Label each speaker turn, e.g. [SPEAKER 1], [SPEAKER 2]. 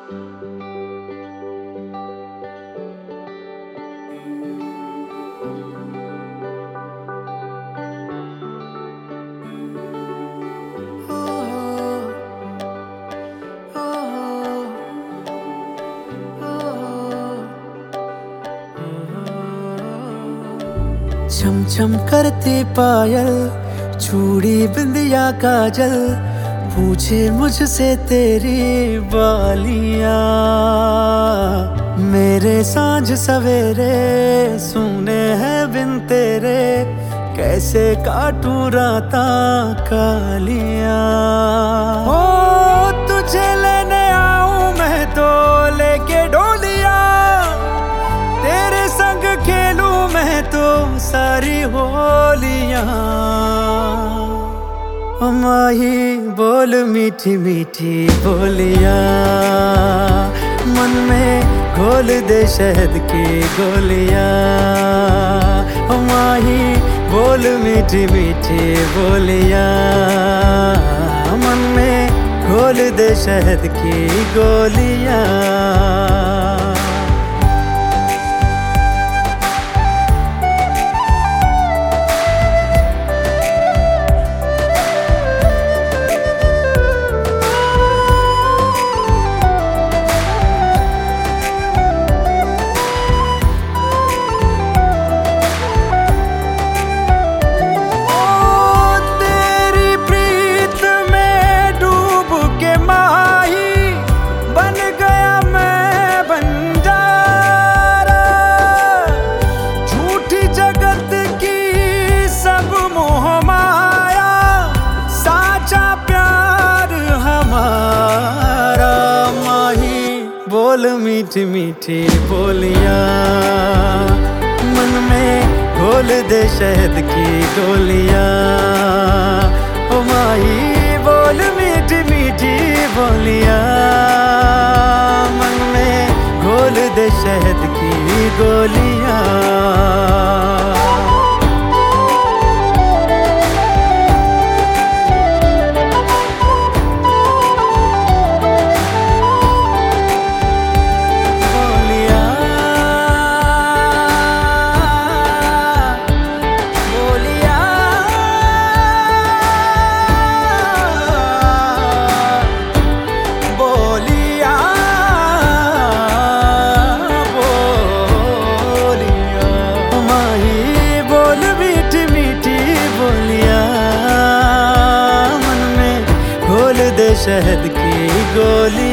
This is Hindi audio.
[SPEAKER 1] छम छम करती पायल, चूड़ी बिंदिया काजल, पूछे मुझसे तेरी बालियां। मेरे सांझ सवेरे सुने हैं बिन तेरे, कैसे काटूं राता कालियां। ओ तुझे लेने आऊं मैं तो लेके डोलिया, तेरे संग खेलूं मैं तो सारी होलियां। माही बोल मीठी मीठी बोलियां, मन में घोल दे शहद की गोलियां। माही बोल मीठी मीठी बोलियां, मन में घोल दे शहद की गोलियां। बोल मीठी मीठी बोलियां, मन में घोल दे शहद की गोलियां। ओ माही बोल मीठी मीठी बोलियां, मन में घोल दे शहद की गोलियां। शहद की गोली